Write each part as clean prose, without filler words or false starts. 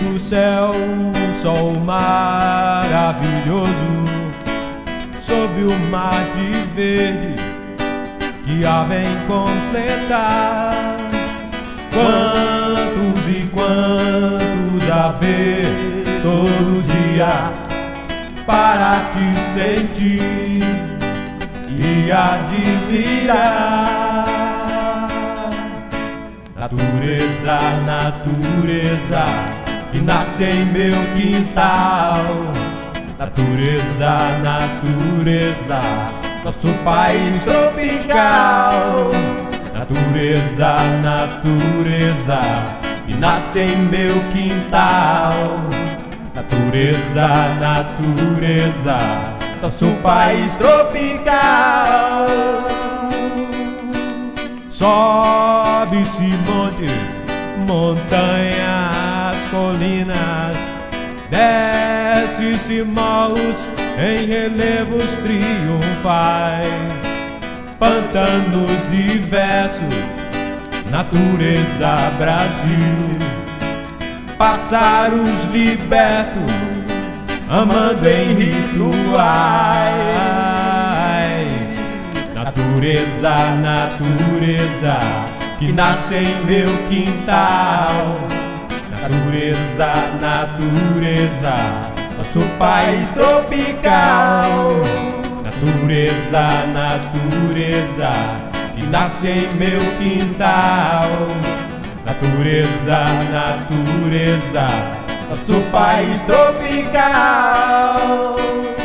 do céu um sol maravilhoso, sob o mar de verde que a vem completar. Quantos e quantos a ver todo dia para te sentir e admirar. Natureza, natureza, que nasce em meu quintal. Natureza, natureza, nosso país tropical. Natureza, natureza, que nasce em meu quintal. Natureza, natureza, nosso país tropical. Sobe-se montes, montanhas, colinas, desce-se morros em relevos triunfais, pantanos diversos, natureza Brasil, pássaros libertos, amando em rituais. Natureza, natureza, que nasce em meu quintal. Natureza, natureza, nosso país tropical. Natureza, natureza, que nasce em meu quintal. Natureza, natureza, nosso país tropical.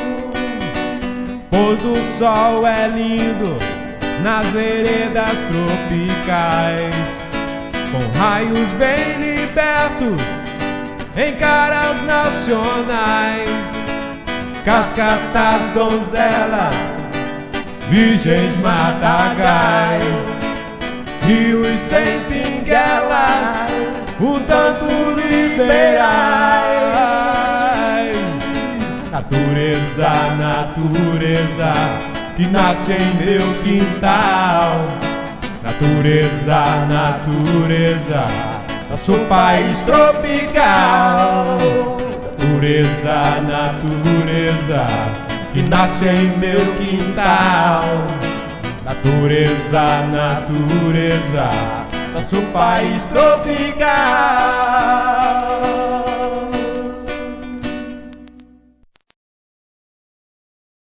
Pôr do sol é lindo nas veredas tropicais, com raios bem libertos em caras nacionais. Cascatas, donzelas, virgens matagais, rios sem pinguelas, um tanto liberais. Natureza, natureza, que nasce em meu quintal. Natureza, natureza, nosso país tropical. Natureza, natureza, que nasce em meu quintal. Natureza, natureza, nosso país tropical.